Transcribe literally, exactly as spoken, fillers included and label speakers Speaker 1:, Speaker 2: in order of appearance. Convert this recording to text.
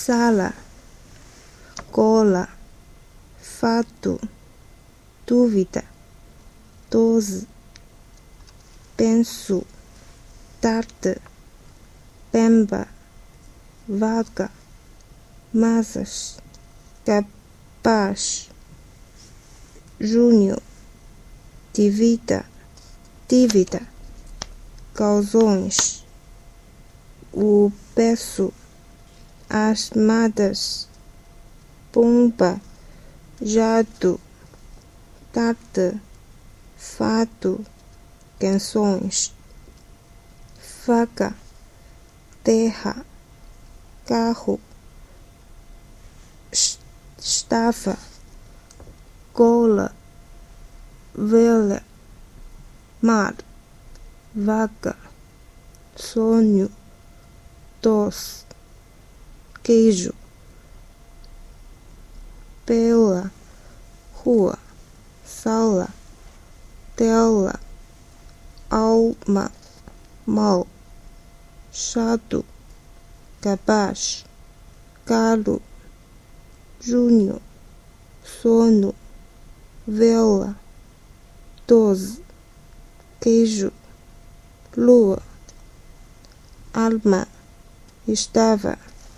Speaker 1: sala, cola, fato, dúvida, doze, penso, tarde, pemba, vaga, masas, capaz, junho, dívida, dívida, calções, o peço, as madas, pomba, jato, tarde, fato, canções, faca, terra, carro, estava, cola, vela, mar, vaca, sonho, doce, queijo, pela, rua, sala, tela, alma, mal, chato, capaz, caro, junho, sono, vela, doze, queijo, lua, alma, estava.